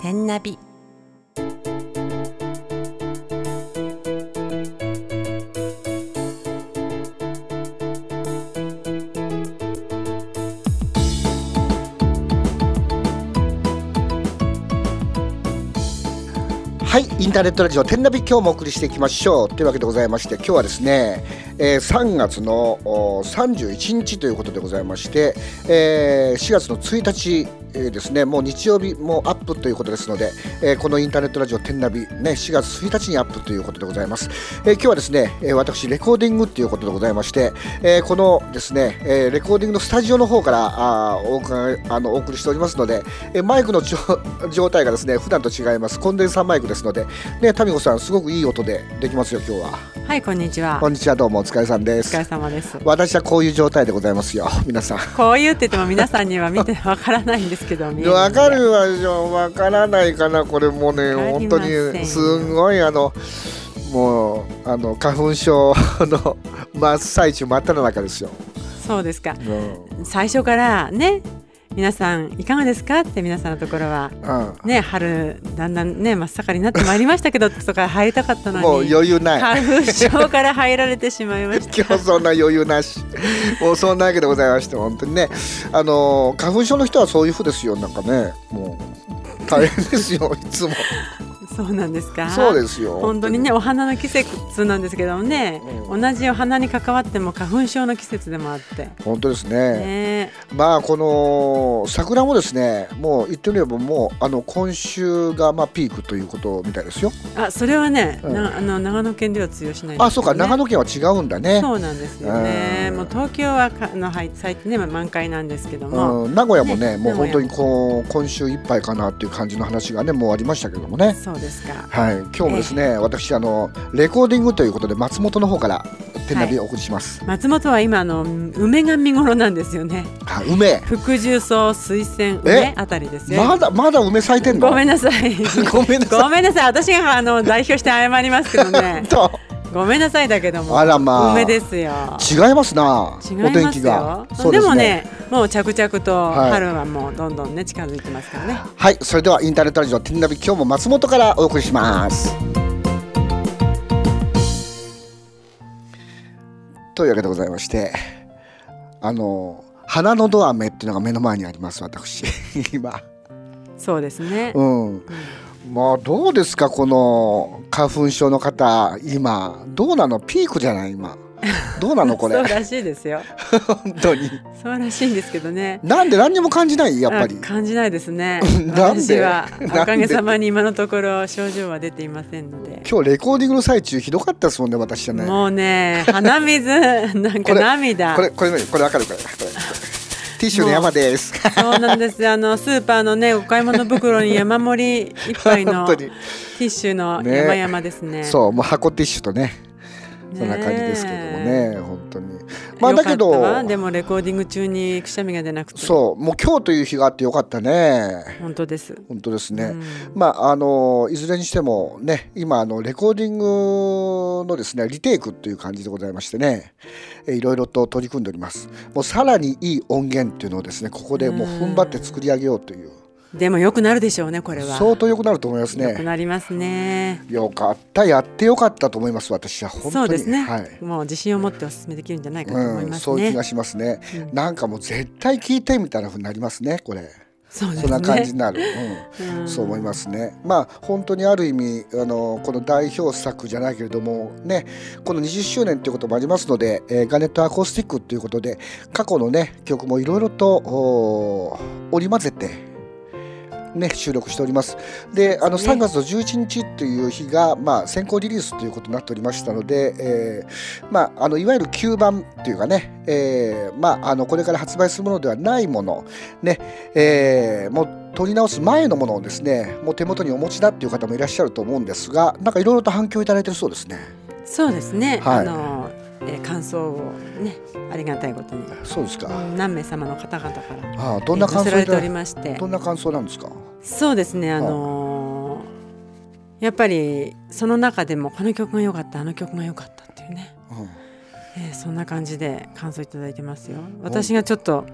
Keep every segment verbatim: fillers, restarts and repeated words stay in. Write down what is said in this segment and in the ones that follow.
天ナビ。 はい、インターネットラジオ天ナビ、今日もお送りしていきましょうというわけでございまして、今日はですね、えー、さんがつのさんじゅういちにちということでございまして、えー、しがつのついたち、えー、ですね、もう日曜日もアップということですので、えー、このインターネットラジオ天ナビ、ね、しがつついたちにアップということでございます。えー、今日はですね、えー、私レコーディングということでございまして、えー、このですね、えー、レコーディングのスタジオの方からあお伺いあのお送りしておりますので、えー、マイクの状態がですね普段と違います。コンデンサーマイクですので、ね、タミコさんすごくいい音でできますよ今日は。 はい、こんにちは。 こんにちは、どうもお疲れさんです。 お疲れ様です。 私はこういう状態でございますよ、皆さん。 こういうって言っても皆さんには見てわからないんですけど、 わかるわじゃわからないかな。これもね本当にすごいあのもうあの花粉症の真っ最中真っ只中ですよ。 そうですか、うん、最初からね、皆さんいかがですかって皆さんのところは、うん、ね、春だんだんね真っ盛りになってまいりましたけどとか入りたかったのにもう余裕ない、 花粉症から入られてしまいました。 今日そんな余裕なしもうそんなわけでございまして、本当にね、あの花粉症の人はそういうふうですよ。なんかね、もう大変ですよいつも。 そうなんですか。 そうですよ。 本当にね、お花の季節なんですけどもね、うん、同じお花に関わっても花粉症の季節でもあって。 本当ですね。 ね、 まあこの桜もですね、もう言ってみればもうあの今週がまあピークということみたいですよ。 あ、それはね、うん、なあの長野県では通用しないんですよね。 あ、そうか、長野県は違うんだね。 そうなんですよね。もう東京はかの最近ね満開なんですけども、 うん、名古屋も ね, ねもう本当にこう今週いっぱいかなっていう感じの話がねもうありましたけどもね。 そうですか。 はい、今日もですね、えー、私あのレコーディングということで松本の方から天ナビをお送りします。 はい、松本は今あの梅が見頃なんですよね。 あ、梅、 福寿草水仙梅あたりですよ。 まだまだ梅咲いてんの。 ごめんなさいごめんなさいごめんなさい、私があの代表して謝りますけどねごめんなさいだけども、 あら、まあ、 梅ですよ。 違いますな、 違いますよ、 お天気が。 そうですね、でもね、もう着々と春はもうどんどんね近づいてますからね。 はい、それではインターネットラジオ天ナビ、今日も松本からお送りします。というわけでございまして、あの花のど飴っていうのが目の前にあります私今。 そうですね、 うん、うん、まあどうですか、この花粉症の方今どうなの。ピークじゃない今。どうなのこれ。 そうらしいですよ本当にそうらしいんですけどね。 なんで何にも感じない。やっぱり感じないですねなんで。 私はおかげさまに今のところ症状は出ていませんので。 今日レコーディングの最中ひどかったですもんね、私じゃない。 もうね、鼻水なんか涙これこれこれこれ分かるこれこれティッシュの山です。 そうなんです。あのスーパーのねお買い物袋に山盛りいっぱいのティッシュの山々ですね。 そう、もう箱ティッシュとね、そんな感じですけどもね、本当に。まあだけどでもレコーディング中にくしゃみが出なくて、 そうもう今日という日があってよかったね。 本当です本当ですね、うん、まああのいずれにしてもね、今あのレコーディングのですねリテイクという感じでございましてね、えいろいろと取り組んでおります。もうさらにいい音源っていうのをですねここでもう踏ん張って作り上げようという。 でも良くなるでしょうね、これは。 相当良くなると思いますね。 良くなりますね。 よかった、やってよかったと思います、私は本当に。 そうですね、 はい、 もう自信を持ってお勧めできるんじゃないかと思いますね、うん、 そういう気がしますね、うん、なんかもう絶対聞いてみたいな風になりますねこれ。 そうですね、 そんな感じになる、うんうん、そう思いますね。まあ本当にある意味あのこの代表作じゃないけれどもね、このにじゅっしゅうねんということもありますので、えー、ガネットアコースティックということで過去のね曲もいろいろと織り交ぜてね、収録しております。で、あのさんがつのじゅういちにちという日が、まあ、先行リリースということになっておりましたので、えーまあ、あのいわゆるきゅうばんというかね、えーまあ、あのこれから発売するものではないもの、ねえー、もう取り直す前のものをですねもう手元にお持ちだっていう方もいらっしゃると思うんですが、なんかいろいろと反響いただいているそうですね。 そうですね、 はい、 あのえー、感想をねありがたいことに。 そうですか。 何名様の方々から、 ああ、どんな感想寄せられておりまして。 どんな感想なんですか。 そうですね、あのー、やっぱりその中でもこの曲が良かった、あの曲が良かったっていうね、うん、えー、そんな感じで感想いただいてますよ。私がちょっと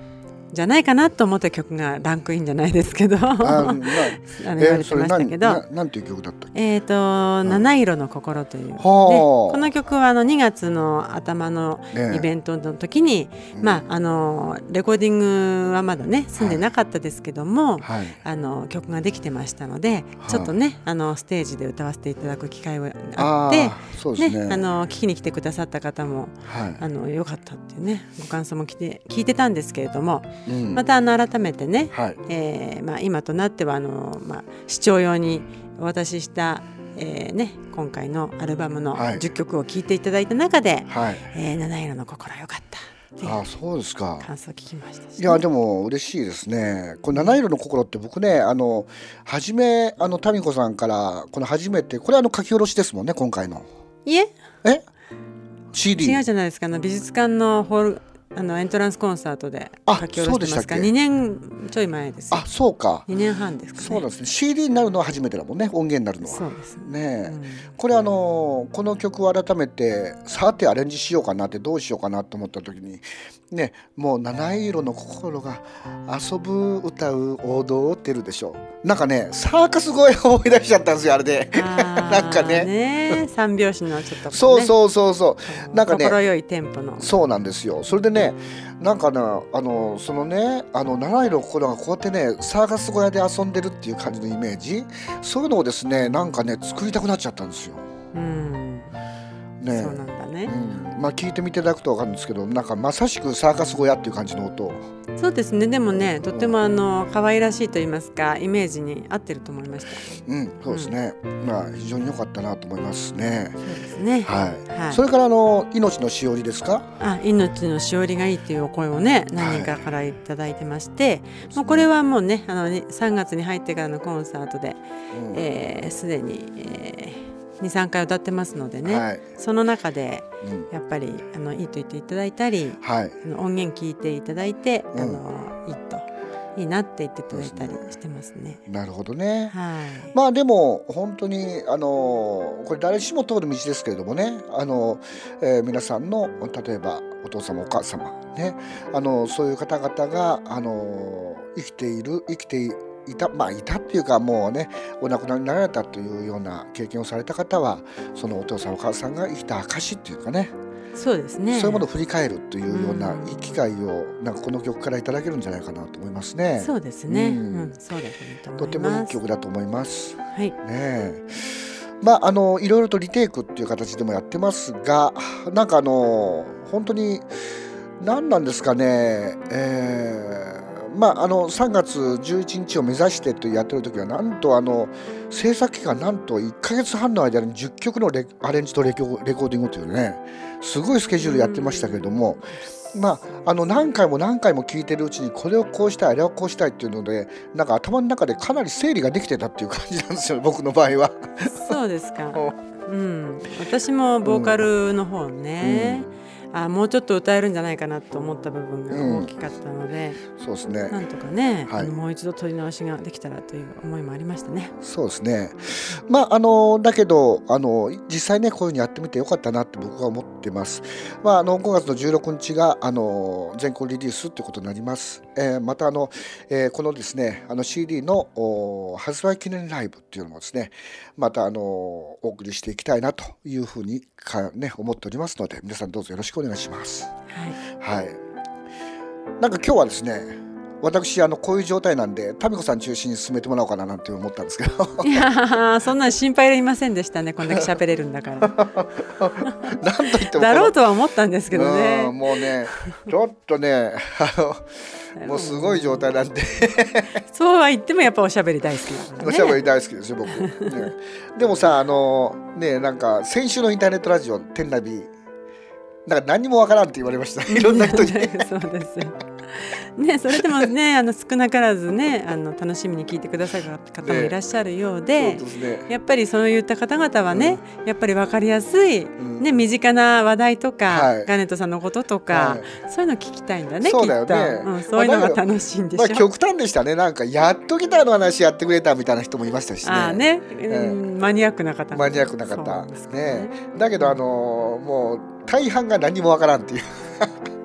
じゃないかなと思った曲がランクインじゃないですけどあ、まあ、あの言われてましたけど、えー、 な, なんていう曲だったっけ？ えーと、七色の心という、ね、この曲はあのにがつの頭のイベントの時に、ねまあ、あのレコーディングはまだね済んでなかったですけども、はい、あの曲ができてましたので、はい、ちょっとねあのステージで歌わせていただく機会があって、そうですね、ね、あの聞きに来てくださった方も、はい、あのよかったっていうねご感想も聞いて、聞いてたんですけれども、うん、またあの改めてね、はいえーまあ、今となってはあの、まあ、視聴用にお渡しした、えーね、今回のアルバムのじゅっきょくを聴いていただいた中で、はいえー、七色の心よかったっていうあそうですか感想を聞きましたし、ね、 いやでも嬉しいですね。この七色の心って僕ねあの初めあのタミコさんからこの初めてこれあの書き下ろしですもんね今回の。 いええ シーディー違うじゃないですか。あの美術館のホールあのエントランスコンサートで書き下ろしてますからにねんちょい前ですよ。 あそうかにねんはんですかね。 そうなんですね。 シーディー になるのは初めてだもんね音源になるのは。 そうですね、うん、これあのこの曲を改めてさてアレンジしようかなってどうしようかなと思った時にねもう七色の心が遊ぶ歌う王道ってるでしょ。なんかねサーカス声を思い出しちゃったんですよあれでなんかねね三拍子のちょっと、ね、 そうそうそうそうなんかね心よいテンポのそうなんですよ。それでねなんかねあのそのねあの七色の心がこうやってねサーカス小屋で遊んでるっていう感じのイメージそういうのをですねなんかね作りたくなっちゃったんですよ。 うんねそうなんだね、 うん、まあ聞いてみていただくと分かるんですけどなんかまさしくサーカス小屋っていう感じの音。 そうですね。でもねとてもあの可愛らしいと言いますかイメージに合ってると思いました。 うんそうですね、うん、まあ非常に良かったなと思いますね。 そうですね、 はいはい、それからあの命のしおりですか。 あ命のしおりがいいというお声をね何人かからいただいてまして、はい、もうこれはもうねあのさんがつに入ってからのコンサートで、うんえー、すでに、えー、にさんかい歌ってますのでね、はい、その中でやっぱりあのいいと言っていただいたり、はい、あの音源聞いていただいて、うん、あのいいといいなって言っていただいたりしてますね。 なるほどね、 はい、 まあでも本当にあのこれ誰しも通る道ですけれどもねあの、えー、皆さんの例えばお父様お母様ねあのそういう方々があの生きている生きているいたまあいたっていうかもうねお亡くなりになられたというような経験をされた方はそのお父さんお母さんが生きた証っていうかねそうですねそういうものを振り返るというようないい機会をなんかこの曲からいただけるんじゃないかなと思いますね。 そうですね、うんうん、そうだといいと思います。 とてもいい曲だと思います。 はい、 ねまああのいろいろとリテイクっていう形でもやってますがなんかあの本当に何なんですかねえーまあ、あのさんがつじゅういちにちを目指してとやってる時はなんとあの制作期間なんといっかげつはんの間にじゅっきょくのレアレンジとレコーディングというねすごいスケジュールやってましたけれども、まあ、あの何回も何回も聞いてるうちにこれをこうしたいあれをこうしたいっていうのでなんか頭の中でかなり整理ができてたっていう感じなんですよ僕の場合は。 そうですか、うん、私もボーカルの方ね、うんうんあもうちょっと歌えるんじゃないかなと思った部分が大きかったので、 うん、そうですね、 なんとかね、はい、もう一度撮り直しができたらという思いもありましたね。 そうですね、まああのだけどあの実際ねこういうふうにやってみてよかったなって僕は思ってます。まあ、あのごがつのじゅうろくにちがあの全国リリースということになります。えー、またあの、えー、このですねあの シーディー の発売記念ライブっていうのもですねまたあのお送りしていきたいなというふうにか、ね、思っておりますので皆さんどうぞよろしくお願いします。はい、はい、なんか今日はですね私あのこういう状態なんでタミコさん中心に進めてもらおうかななんて思ったんですけどいやそんな心配いりませんでしたねこんだけ喋れるんだからなんと言ってもだろうとは思ったんですけどねうんもうねちょっとねあのもうすごい状態なんでそうは言ってもやっぱおしゃべり大好きだからね。 おしゃべり大好きですよ僕、ね、でもさあのねなんか先週のインターネットラジオ天ナビなんか何にもわからんって言われましたいろんな人にそうですよね、それでもねあの少なからずねあの楽しみに聞いてくださる方もいらっしゃるようで、ねそうですね、やっぱりそういった方々はね、うん、やっぱり分かりやすい、うんね、身近な話題とか、はい、ガネットさんのこととか、はい、そういうの聞きたいんだねそうだよね、 きっと、うん、そういうのが楽しいんでしょ、 まあ、極端でしたねなんかやっとギターの話やってくれたみたいな人もいましたしねあね、うん、マニアックな方マニアックな方ね、ねだけどあのー、もう大半が何もわからんっていう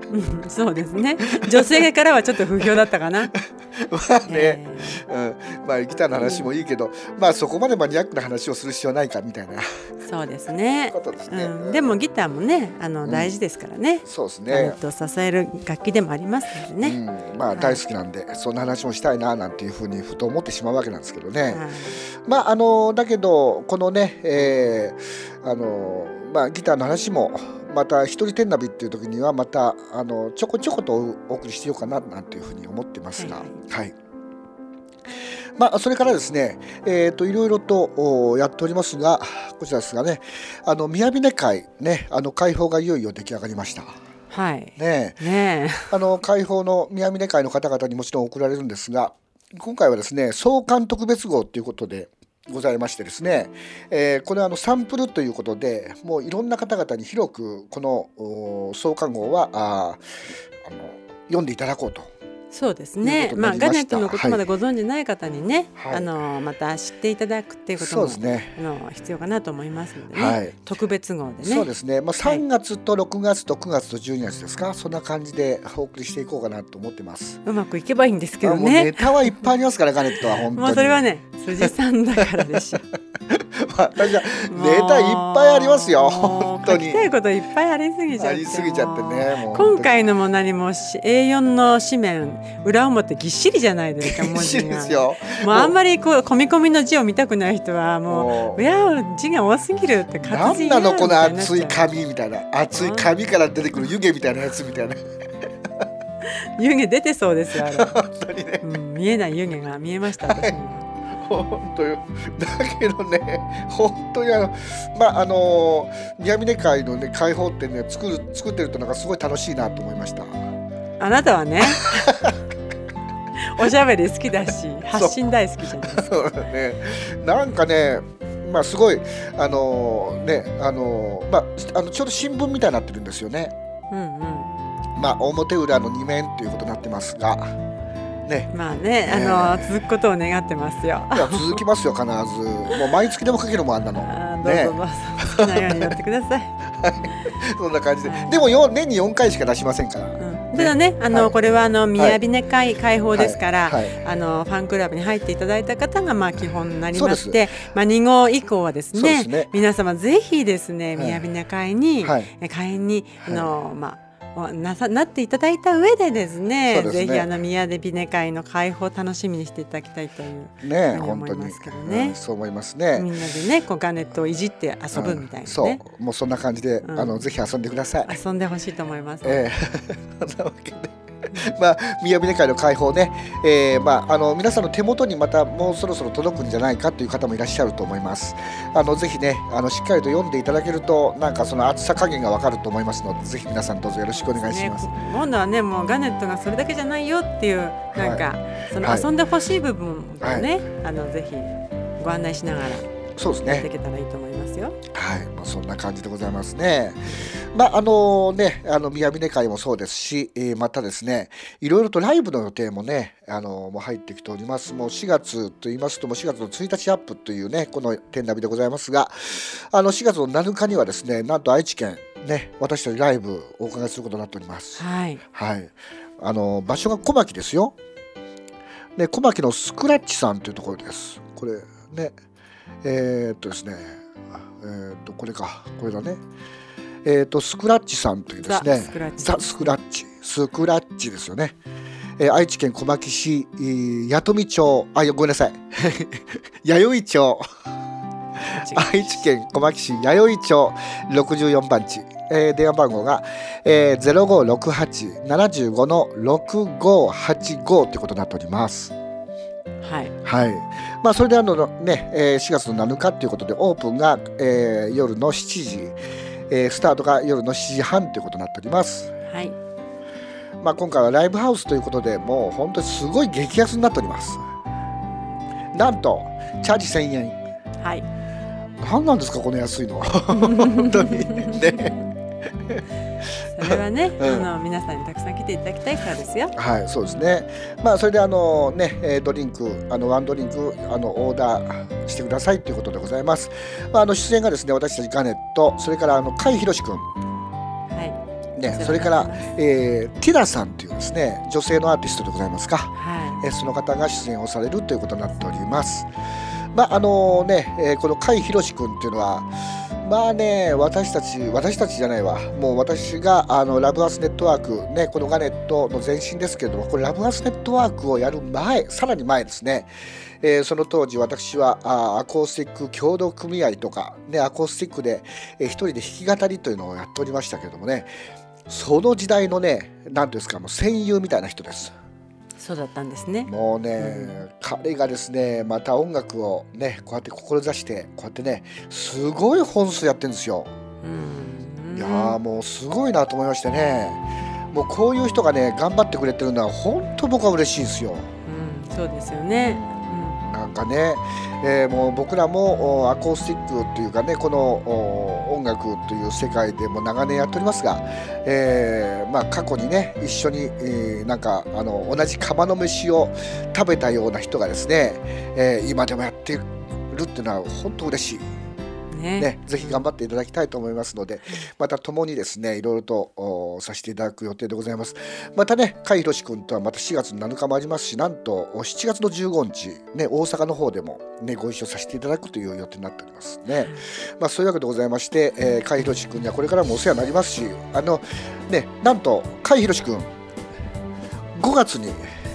うん、そうですね。女性からはちょっと不評だったかな。 まあね、えーうん、まあギターの話もいいけど、うん、まあそこまでマニアックな話をする必要ないかみたいな。 そうですね。 ことですね。 うん、でもギターもね、あの大事ですからね。 うん、そうですね。 と支える楽器でもありますのでね。 うん、まあ大好きなんで、はい、そんな話もしたいななんていうふうにふと思ってしまうわけなんですけどね。はい、まああのだけどこのね、えー、あのまあギターの話も。また一人天ナビっていう時にはまたあのちょこちょことお送りしてようかななんていうふうに思ってますが、はい、はい、まあそれからですね、えー、といろいろとやっておりますが、こちらですがね、あの宮峰会ね、あの会報がいよいよ出来上がりました。 はい。 ねえ、ねえあの会報の宮峰会の方々にもちろん送られるんですが、今回はですね創刊特別号ということで。ございましてですね、えー、これはあのサンプルということでもういろんな方々に広くこの創刊号はああの読んでいただこうと。 そうですね。まあガネットのことまだご存じない方にね、はい、あのまた知っていただくっていうことも、ね、あの必要かなと思いますのでね、はい、特別号でね。 そうですね。まあさんがつとろくがつとくがつとじゅうにがつですか、そんな感じでお送りしていこうかなと思ってます。 うまくいけばいいんですけどね。 もうネタはいっぱいありますからガネットは本当に。 まあそれはね辻さんだからでしょ。 私はネタいっぱいありますよ本当に。 書きたいこといっぱいありすぎちゃって。 ありすぎちゃってね。もう今回のも何も エーよん の紙面裏表ぎっしりじゃないですか。 ぎっしりですよ。 もうあんまりこう込み込みの字を見たくない人はもういや字が多すぎるって活字なんなのこの厚い紙みたいな、厚い紙から出てくる湯気みたいなやつみたいな。 湯気出てそうですよあれ。 本当にね、 うん、見えない湯気が見えました私に。 本当よ。だけどね、本当にあのまああの宮峰会のね会報ってね作る作ってるとなんかすごい楽しいなと思いました。 あなたはねおしゃべり好きだし発信大好きじゃないですか。 そうね、なんかね、まあすごいあのねあのまああのちょうど新聞みたいになってるんですよね。うんうん。まあ表裏のに面ということになってますが。ね、 まあね、あの、えー、続くことを願ってますよ。 いや続きますよ必ず。もう毎月でも書けるもんあんなの。 あどうぞどうぞ、ね、好きなようにやってください。 そんな感じで、はい、でもよ年によんかいしか出しませんから。うん、 ただね、あの、はい、これはあの宮峰会会報ですから、はいはい、あのファンクラブに入っていただいた方がまあ基本になりまして、まあに号以降はですね、ね皆様ぜひですね宮峰会に、はい、会員にあの、はい、まあな, さなっていただいた上でですね、ぜひあの宮峰会の開放を楽しみにしていただきたいというね、思いますけどね、うん、そう思いますね。みんなでねこうガネットをいじって遊ぶみたいなね、うん、 そうもうそんな感じで、うん、あのぜひ遊んでください。 遊んでほしいと思います、 えー、そんなわけでまあ、宮峰会の開放ね、えーまあ、あの皆さんの手元にまたもうそろそろ届くんじゃないかという方もいらっしゃると思います。あのぜひねあのしっかりと読んでいただけるとなんかその厚さ加減がわかると思いますので、ぜひ皆さんどうぞよろしくお願いします。 今度はねもうガネットがそれだけじゃないよっていうなんか、はい、その遊んでほしい部分をね、はい、あのぜひご案内しながらそうですねやっていけたらいいと思いますよ。 はい、まあ、そんな感じでございますね。まああのねあの宮峰会もそうですし、えー、またですねいろいろとライブの予定もねあのもう入ってきております。もうしがつと言いますともうしがつのついたちアップというねこの天ナビでございますが、あのしがつのなのかにはですねなんと愛知県ね私たちライブをお伺いすることになっております。 はい、 はい、あの場所が小牧ですよ。ね小牧のスクラッチさんというところです。これねえー、っとですねえー、っとこれかこれだね。えー、とスクラッチさんというですねザ・スクラッチスクラッチですよね、えー、愛知県小牧市弥富町あごめんなさい弥生町愛知県小牧市弥生町ろくじゅうよんばん地、えー、電話番号が、えー、ゼロごろくはち ななご ろくごはちごということになっております。 はい、 はい、まあそれであのね、えー、しがつのなのかということでオープンが、えー、夜のしちじ、えー、スタートが夜のしちじはんということになっております。 はい、 まあ、今回はライブハウスということでもう本当にすごい激安になっております。なんとチャージせんえん。 はい、 何なんですかこの安いの本当にねそれはね、うん、あの皆さんにたくさん来ていただきたいからですよ。 はい、そうですね。まあそれであのねドリンクあのワンドリンクあのオーダーしてくださいということでございます。まああの出演がですね私たちガネットそれからあの甲斐宏君。 はい。 ね、それから、えー、ティラさんというですね女性のアーティストでございますか、 はい、 えー、その方が出演をされるということになっております。まああのね、えー、この甲斐宏君っていうのはまあね、私たち私たちじゃないわ、もう私があのラブアースネットワーク、ね、このガネットの前身ですけれども、これラブアースネットワークをやる前、さらに前ですね、えー、その当時私はあアコースティック協同組合とか、ね、アコースティックで、えー、一人で弾き語りというのをやっておりましたけれどもね、その時代のね、何ていうんですか、もう戦友みたいな人です。 そうだったんですね。 もうね、 うん、 彼がですねまた音楽をねこうやって志してこうやってねすごい本数やってるんですよ。うん、いやーもうすごいなと思いましてね、もうこういう人がね頑張ってくれてるのは本当僕は嬉しいですよ。 うん、そうですよね。 うん、なんかね、えー、もう僕らもアコースティックというかねこの音楽という世界でも長年やっておりますが、えーまあ、過去にね一緒に、えー、なんかあの同じ釜の飯を食べたような人がですね、えー、今でもやってるっていうのは本当嬉しい。ねね、ぜひ頑張っていただきたいと思いますので、また共にですねいろいろとさせていただく予定でございます。またね甲斐宏君とはまたしがつなのかもありますし、なんとしちがつのじゅうごにち、ね、大阪の方でも、ね、ご一緒させていただくという予定になっておりますね。まあ、そういうわけでございまして、えー、甲斐宏君にはこれからもお世話になりますし、あの、ね、なんと甲斐宏君ごがつに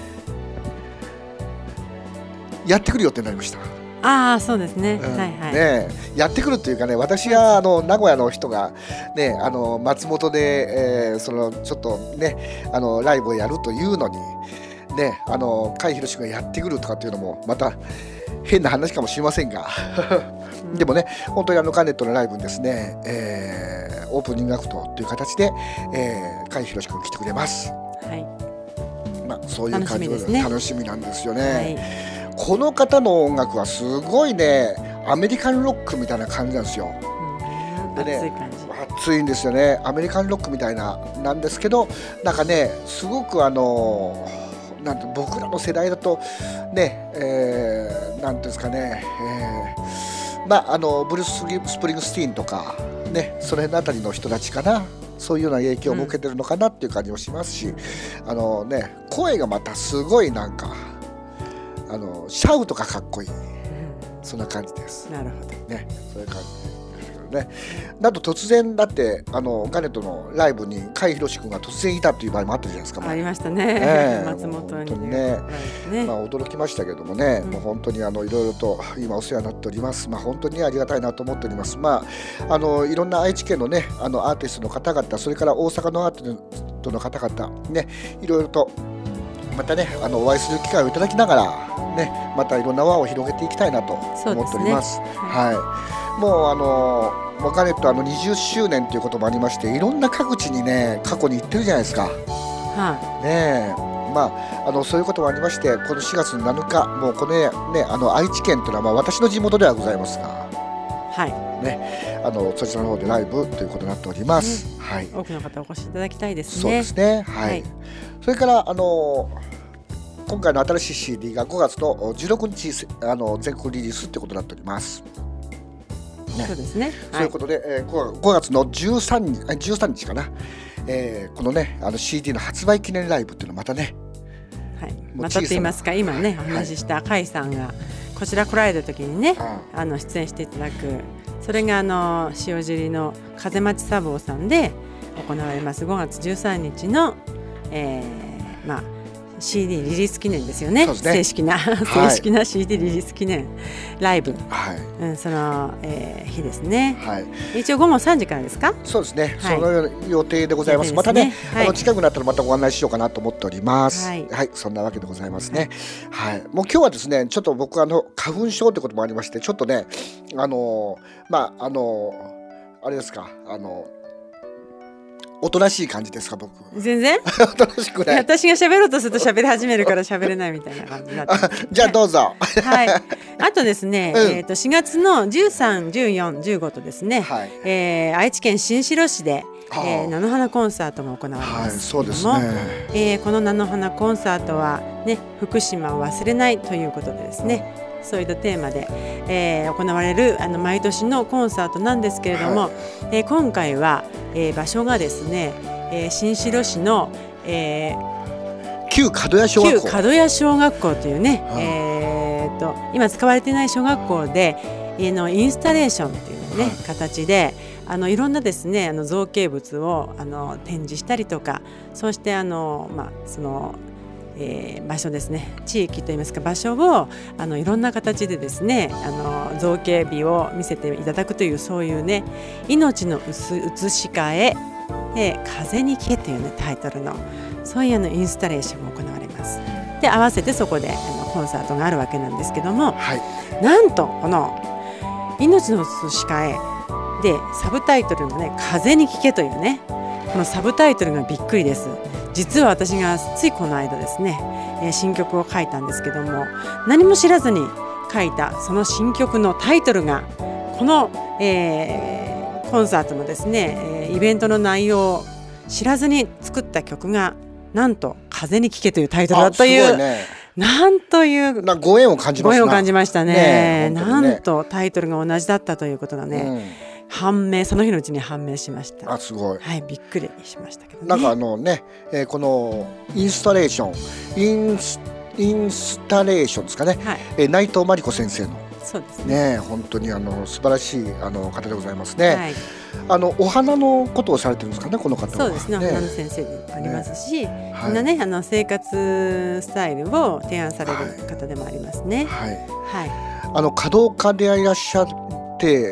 やってくる予定になりました。 ああそうですね、 うん、 はいはい、 ねやってくるっていうかね、私があの名古屋の人が、ね、あの松本で、えー、そのちょっとねあのライブをやるというのに、ね、あの甲斐宏がやってくるとかっていうのもまた変な話かもしれませんがでもね本当にあのカネットのライブにですね、えー、オープニングアクトという形で、えー、甲斐宏君来てくれます。はい、まあ、そういう感じで楽しみですね。楽しみなんですよね。はい、この方の音楽はすごいねアメリカンロックみたいな感じなんですよ。 でね、熱い感じ、 熱いんですよね。アメリカンロックみたいななんですけど、なんかねすごくあのなんて僕らの世代だとね、えー、なんていうんですかね、えー、まああのブルース・スプリングスティーンとかねその辺のあたりの人たちかな、そういうような影響を受けてるのかなっていう感じもしますし、うん、あのね声がまたすごいなんかあのシャウトがかっこいい、うん、そんな感じです。 なるほどね、そういう感じですけどね。だと突然だってあのガネットのライブに甲斐宏君が突然いたという場合もあったじゃないですか。 ありましたね。ね松本にね、ね、まあ驚きましたけどもね、うん、もう本当にあのいろいろと今お世話になっております。まあ本当にありがたいなと思っております。まああのいろんな愛知県のねあのアーティストの方々、それから大阪のアーティストの方々ね、いろいろとまたねあのお会いする機会をいただきながらね、またいろんな輪を広げていきたいなと思っております。そうですね、はい、もうあのガネットあのにじゅっしゅうねんということもありまして、いろんな各地にね過去に行ってるじゃないですか。はい、ねえ、まああのそういうこともありまして、このしがつなのかもうこのねあの愛知県というのはまあ私の地元ではございますが、はいね、あのそちらの方でライブということになっております。うん、はい、 多くの方お越しいただきたいですね。 そうですね、はい、はい、それからあの今回の新しい シーディー がごがつのじゅうろくにちあの全国リリースということになっております。 ね、そうですね。 そういうことで、はい、えー、ごがつのじゅうさんにち、じゅうさんにちかな、えー、このねあの シーディー の発売記念ライブっていうのまたね、 はい、またと言いますか今ねお話しした甲斐さんがこちら来られた時にね、はい、あの出演していただく、それがあの塩尻の風町茶房さんで行われますごがつじゅうさんにちの、えー、まあシーディー リリース記念ですよ ね, ね正式な、はい、正式な シーディー リリース記念ライブ、はい、うん、その、えー、日ですね、はい、一応午後さんじからですか。 そうですね、はい、その予定でございます。またね、はい、あの近くなったらまたご案内しようかなと思っております。はい、はい、そんなわけでございますね。はい、はい、もう今日はですねちょっと僕あの花粉症ということもありまして、ちょっとねあのまああのあれですかあのおとなしい感じですか僕。 全然おとなしくない。 私が喋ろうとすると喋り始めるから喋れないみたいな感じになってじゃあどうぞ。 はい。あとですね、うん、えー、としがつのじゅうさん、じゅうよん、じゅうごとですね、はい、えー、愛知県新城市で、えー、菜の花コンサートが行われます。 はい、そうですね。 えー、この菜の花コンサートはね福島を忘れないということでですね、そういったテーマで、えー、行われるあの毎年のコンサートなんですけれども、はい、えー、今回は、えー、場所がですね、 えー、新城市の、えー、 旧角谷小学校旧角谷小学校というね、はあえー、と今使われていない小学校で、えー、のインスタレーションというね、はあ、形であのいろんなですねあの造形物をあの展示したりとか、そしてあの、まあ、そのえー、場所ですね、地域といいますか場所をあのいろんな形でですねあの造形美を見せていただくという、そういうね命の移し替え、えー、風に聞けという、ね、タイトルのそういうあのインスタレーションも行われます。で合わせてそこであのコンサートがあるわけなんですけども、はい、なんとこの命の移し替えでサブタイトルのね風に聞けというねこのサブタイトルがびっくりです。実は私がついこの間ですね、えー、新曲を書いたんですけども、何も知らずに書いたその新曲のタイトルがこの、えー、コンサートのですね、えー、イベントの内容を知らずに作った曲がなんと風に聞けというタイトルだという、ね、なんというなご縁を感じますなご縁を感じました ね, ね, ねなんとタイトルが同じだったということがね、うん判明その日のうちに判明しました。 あすごい、 はい、びっくりしましたけどね。 なんかあのね、えー、このインスタレーションインスインスタレーションですかね、はいえー、内藤真理子先生のそうですね、 ね本当にあの素晴らしいあの方でございますね、はい、あのお花のことをされてるんですかねこの方は。 そうですね、お花の先生でありますし、ねはい、みんなねあの生活スタイルを提案される方でもありますね。はい、はいはい、あの華道家でいらっしゃって、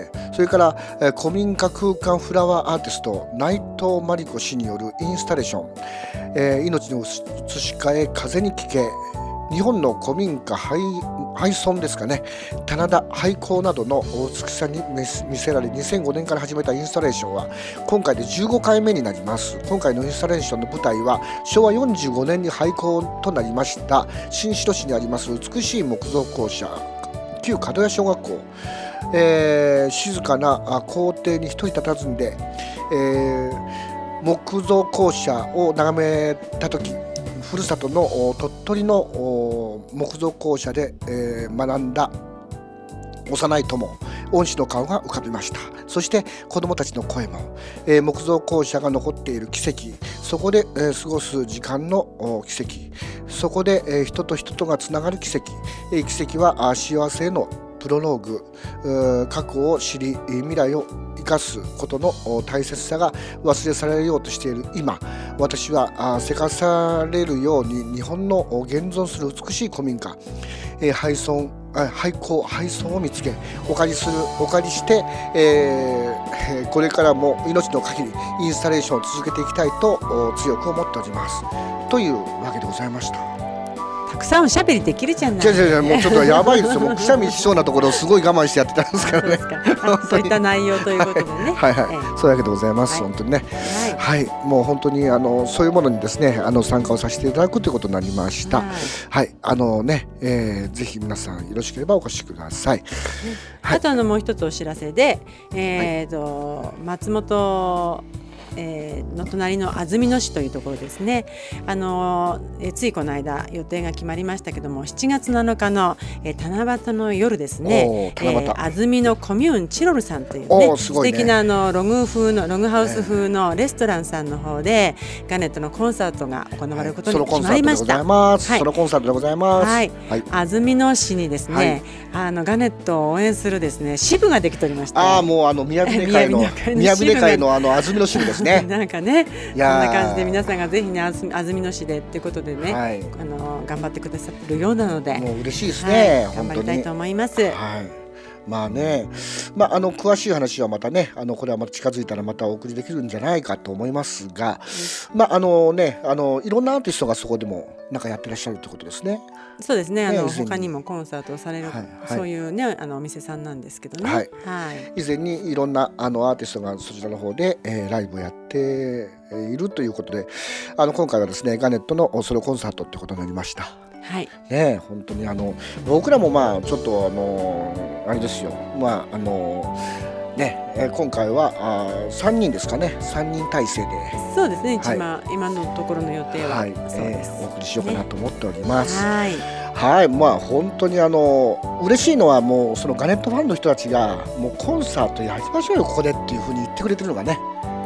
それから、えー、古民家空間フラワーアーティスト内藤真理子氏によるインスタレーション、えー、命の移し替え風に聞け、日本の古民家廃村ですかね、棚田廃校などの美しさに見せられにせんごねんから始めたインスタレーションは今回でじゅうごかいめになります。今回のインスタレーションの舞台はしょうわよんじゅうごねんに廃校となりました新城市にあります美しい木造校舎旧角谷小学校、えー、静かな校庭に一人佇んで、えー、木造校舎を眺めたとき、ふるさとの鳥取の木造校舎で、えー、学んだ幼い友恩師の顔が浮かびました。そして子どもたちの声も、えー、木造校舎が残っている奇跡、そこで、えー、過ごす時間の奇跡、そこで、えー、人と人とがつながる奇跡、えー、奇跡は幸せへのプロローグ、過去を知り未来を生かすことの大切さが忘れ去られようとしている今、私はせかされるように日本の現存する美しい古民家、廃村廃校廃村を見つけお借りするお借りして、えー、これからも命の限りインスタレーションを続けていきたいと強く思っておりますというわけでございました。 たくさんおしゃべりできるじゃない。 いやいやいやもうちょっとやばいですよ。もうくしゃみしそうなところをすごい我慢してやってたんですからね。 そうそういった内容ということでね。 はいはい、えー、そういうわけでございます、はい、本当にね、はい、はい、もう本当にあのそういうものにですねあの参加をさせていただくということになりました。はい、はい、あのね、えー、ぜひ皆さんよろしければお越しください。ね、 はい、あとあのもう一つお知らせで、えーとはい、松本えー、の隣の安曇野市というところですね。あのー、えー、ついこの間予定が決まりましたけども、しちがつなのかの、えー、七夕の夜ですね、えー、安曇野コミューンチロルさんというね、素敵なあのログ風のログハウス風のレストランさんの方で、えー、ガネットのコンサートが行われることに決まりました。 ソロコンサートでございます。 はい、はい、安曇野市にですね、はい、あのガネットを応援するですね支部ができておりまして、 ああもうあの宮城会の宮城会のあの安曇野支部ですね。 なんかね、そんな感じで皆さんがぜひね安曇野市でっていうことでね、はい、あの頑張ってくださってるようなので、 もう嬉しいですね、 はい、頑張りたいと思います。はい、 まあね、まあ、あの詳しい話はまたね、あのこれはまた近づいたらまたお送りできるんじゃないかと思いますが、うん、まああのね、あのいろんなアーティストがそこでもなんかやってらっしゃるってことですね。 そうですね、あの、ね、他にもコンサートをされる、はいはい、そういうねあのお店さんなんですけどね、はいはい、以前にいろんなあのアーティストがそちらの方で、えー、ライブをやっているということで、あの今回はですねガネットのソロコンサートってことになりました。 はいね、本当にあの僕らもまあちょっとあのあれですよ、まああのね、えー、今回はあさんにんですかね、さんにん体制で、 そうですね、一番、はい、今のところの予定は、はい、そうです、 えー、お送りしようかなと思っております。 ね、はいはい、まあ本当にあの嬉しいのはもうそのガネットファンの人たちがもうコンサートやりましょうよここでっていうふうに言ってくれてるのがね、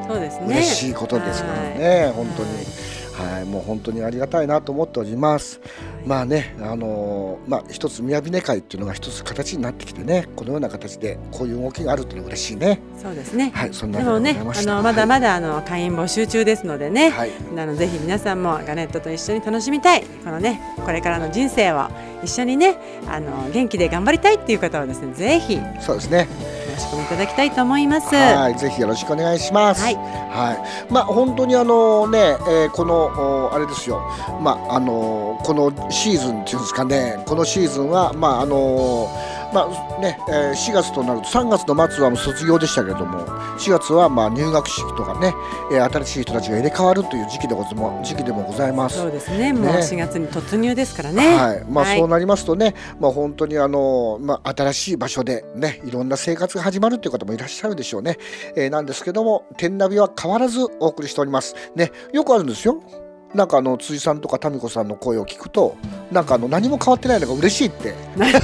そうですね、 嬉しいことですからね、はい、本当に、はい、もう本当にありがたいなと思っております。まあね、あのー、まあ一つ宮峰会っていうのが一つ形になってきてね、このような形でこういう動きがあるっていうのは嬉しいね。 そうですね。 はい、そんなのでございました。 でもね、あのまだまだあの会員募集中ですのでね、 はい、 なのでぜひ皆さんもガネットと一緒に楽しみたい、このねこれからの人生を一緒にね、あの元気で頑張りたいっていう方はですね、ぜひそうですね、 お申し込みいただきたいと思います。 はい、ぜひよろしくお願いします。 はい、 はい、まあ本当にあのね、えー、このあれですよ、まああのこのシーズンっていうんですかね、このシーズンはまああのまあね、えー、しがつとなるとさんがつの末はもう卒業でしたけれども、しがつはまあ入学式とかね、えー、新しい人たちが入れ替わるという時期でござ時期でもございます。 そうですね、もうしがつに突入ですからね。 はい、まあそうなりますとね、まあ本当にあのまあ新しい場所でね、いろんな生活が始まるという方もいらっしゃるでしょうね。えー、なんですけども、天ナビは変わらずお送りしておりますね。よくあるんですよ。なんかあの辻さんとか民子さんの声を聞くと、なんかあの何も変わってないのが嬉しいって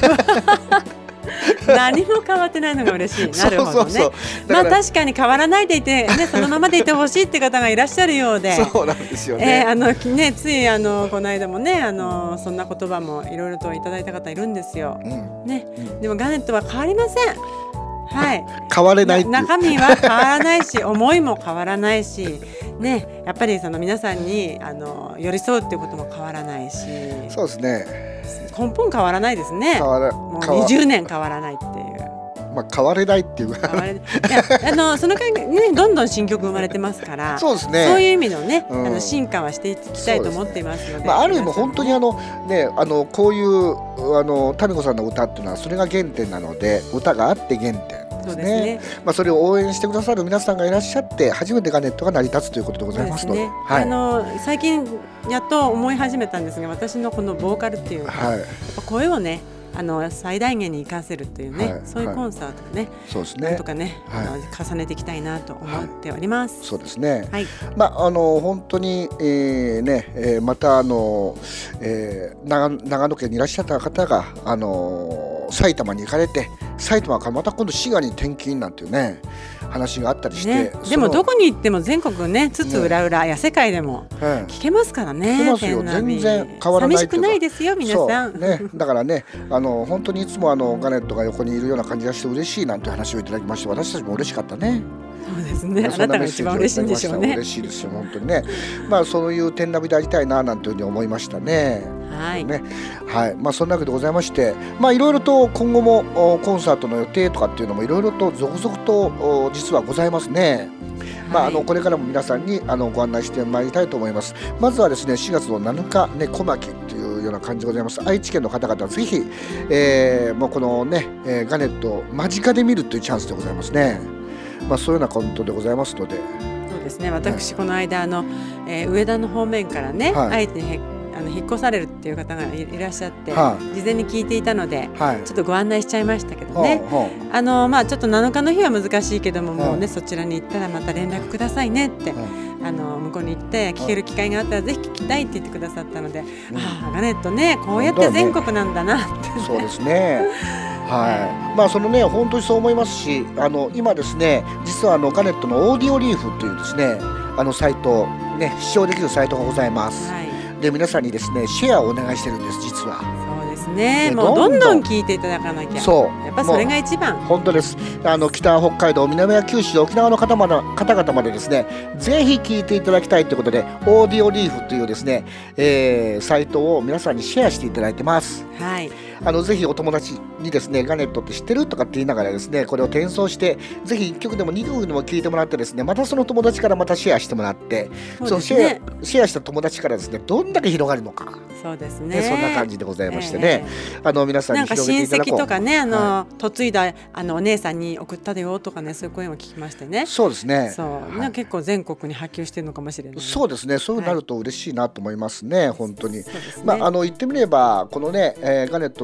何も変わってないのが嬉しい。なるほどね。そうそうそう、まあ確かに変わらないでいて、ね、そのままでいてほしいって方がいらっしゃるようでそうなんですよね。 えー、あのね、ついあのこの間もね、あのそんな言葉もいろいろといただいた方いるんですよ、うんねうん、でもガネットは変わりません。はい、 変われないっていう、 中身は変わらないし思いも変わらないし、ね、やっぱりその皆さんにあの寄り添うっていうことも変わらないし、 そうですね、 根本変わらないですね。 変わらもうにじゅうねん変わらないっていう、 まあ、変われないっていう変われいやあのその間ね、どんどん新曲生まれてますからそうですね、 そういう意味のね、 うん、 あの進化はしていきたいと思っていますので、 まあ、ある意味本当にあの、ね、あのこういうあの民子さんの歌っていうのはそれが原点なので、歌があって原点ですね。そうですね、まあ、それを応援してくださる皆さんがいらっしゃって初めてガネットが成り立つということでございますので、 ね、はい、あの最近やっと思い始めたんですが、私のこのボーカルっていうか、はい、やっぱ声をね、あの最大限に活かせるっていうね、はい、そういうコンサートをね、そうですね、なんとかね、はい、あの重ねていきたいなと思っております。 はい、そうですね、 はい、 まああの本当に、えーねえー、またあの、えー、長, 長野県にいらっしゃった方があの埼玉に行かれて、埼玉からまた今度滋賀に転勤なんていうね話があったりして、ね、 でもどこに行っても全国ね、津々浦々、ね、や世界でも聞けますからね。 聞けますよ、全然変わらない寂しくないですよ皆さん。 ね、だからね、あの本当にいつもあのガネットが横にいるような感じがして嬉しいなんて話をいただきまして、私たちも嬉しかったね。 そうですね、あなたが一番嬉しいんでしょうね。 嬉しいですよ本当にね。まあそういう天ナビでありたいななんていうふうに思いましたね。 はいね、はい、まあそんなわけでございまして、まあいろいろと今後もコンサートの予定とかっていうのもいろいろと続々と実はございますね。まあ、あのこれからも皆さんにあのご案内してまいりたいと思います。まずはですね、しがつのなのかね、小牧というような感じでございます。愛知県の方々はぜひ、えー、もうこのね、えー、ガネットを間近で見るというチャンスでございますね。まあそういうようなことでございますので。 そうですね、私この間あの、えー、上田の方面からね、はい、愛知にあの引っ越されるっていう方が い, いらっしゃって、はあ、事前に聞いていたので、はい、ちょっとご案内しちゃいましたけどね、はあはあ、あのまあ、ちょっとなのかの日は難しいけども、はあ、もうねそちらに行ったらまた連絡くださいねって、はあ、あの向こうに行って聞ける機会があったらぜひ聞きたいって言ってくださったので、はあ、あガネットねこうやって全国なんだなって、ね、 そうですねはい、まあそのね本当にそう思いますし、あの今ですね実はあのガネットのオーディオリーフというですねあのサイトね視聴できるサイトがございます、はい、で皆さんにですねシェアをお願いしてるんです実は。 そうですね、もうどんどん聞いていただかなきゃ。 そうやっぱそれが一番。 本当です。あの北北海道、南は九州、沖縄の方まで方々までですねぜひ聞いていただきたいということでオーディオリーフというですね、えー、サイトを皆さんにシェアしていただいてます。 はい。 あのぜひお友達にですねガネットって知ってるとかって言いながらですねこれを転送してぜひいっきょくでもにきょくでも聞いてもらってですねまたその友達からまたシェアしてもらって そ, そのシェア、シェアした友達からですねどんだけ広がるのか。 そうですね、 そんな感じでございましてね、えー、あの皆さんに広げていただこう。 なんか親戚とかねあの、 はい、嫁いだあのお姉さんに送ったでよとかねそういう声も聞きましてね。 そうですね。 そう、はい、結構全国に波及してるのかもしれない。 そうですね。そうなると嬉しいなと思いますね、はい、本当に。 そうですね。 まああの言ってみればこのね、えー、ガネットの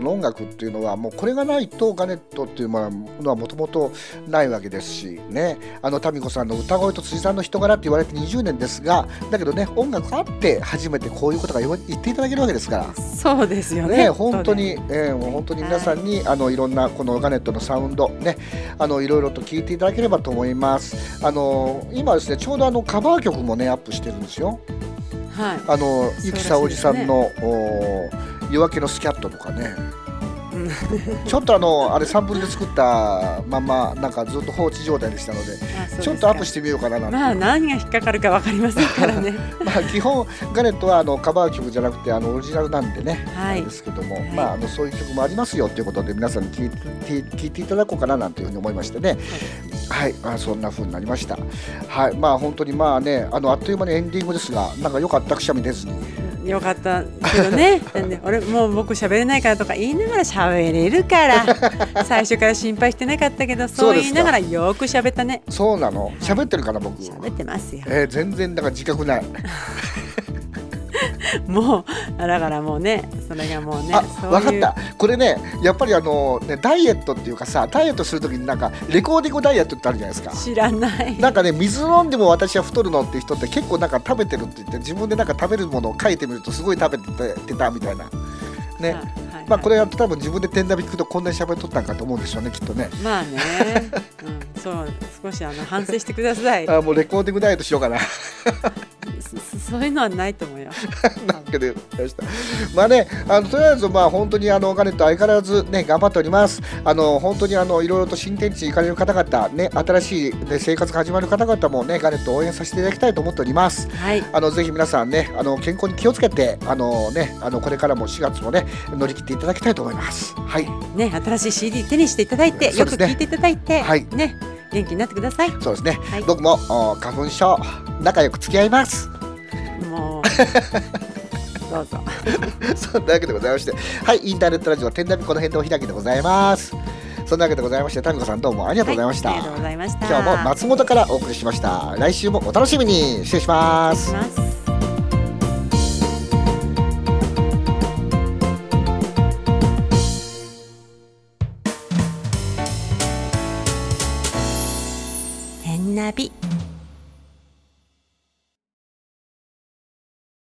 の音楽っていうのはもうこれがないとガネットっていうものはもともとないわけですしね、あのタミコさんの歌声と辻さんの人柄って言われてにじゅうねんですが、だけどね音楽あって初めてこういうことが言っていただけるわけですから。 そうですよね。 ね本当に、えー、もう本当に皆さんに、はい、あのいろんなこのガネットのサウンドね、あのいろいろと聞いていただければと思います。あの今ですねちょうどあのカバー曲もねアップしてるんですよ。はい、あのゆきさおじさんの、ね、夜明けのスキャットとかねちょっとあのあれサンプルで作ったままなんかずっと放置状態でしたので、ちょっとアップしてみようかななんて。 まあ何が引っかかるか分かりませんからねまあ基本ガネットはあのカバー曲じゃなくてあのオリジナルなんでね、はい、ですけども、はい、まああのそういう曲もありますよということで皆さんに聞いて、聞いていただこうかななんていうふうに思いましてね。はい、はい、あそんな風になりました。はい、まあ本当にまあねあのあっという間にエンディングですが、なんか良かったくしゃみ出ずに。 よかったけどね俺もう僕喋れないからとか言いながら喋れるから最初から心配してなかったけど、そう言いながらよく喋ったね。 そうなの、喋ってるかな僕。 喋ってますよ、 えー、全然だから自覚ないもうだからもうねそれがもうね、 あ分かった、これねやっぱりあの、ね、ダイエットっていうかさ、ダイエットするときになんかレコーディングダイエットってあるじゃないですか。 知らない。 なんかね水飲んでも私は太るのっていう人って結構なんか食べてるって言って自分でなんか食べるものを書いてみるとすごい食べてたみたいなね、はいはいはい、まあこれは多分自分で天ナビ聞くとこんなに喋っとったんかと思うんでしょうねきっとね。 まあね、うん、そう少しあの反省してください。 あもうレコーディングダイエットしようかなそ, そういうのはないと思うよなんかでまあねあのとりあえずまあ本当にあのガネット相変わらずね頑張っております。あの本当にあのいろいろと新天地行かれる方々ね、新しい、ね、生活が始まる方々もねガネットを応援させていただきたいと思っております。はい、あのぜひ皆さんねあの健康に気をつけてあのねあのこれからもしがつもね乗り切っていただきたいと思います。はいね、新しい シーディー 手にしていただいて、ね、よく聞いていただいて、はいね、元気になってください。 そうですね、はい、僕も花粉症仲良く付き合います。 もうどうぞそんなわけでございまして、はい、インターネットラジオ天ナビこの辺でお開きでございます。そんなわけでございまして、タミコさんどうもありがとうございました。 はい、ありがとうございました。 今日も松本からお送りしました。来週もお楽しみに。失礼します。 天ナビ。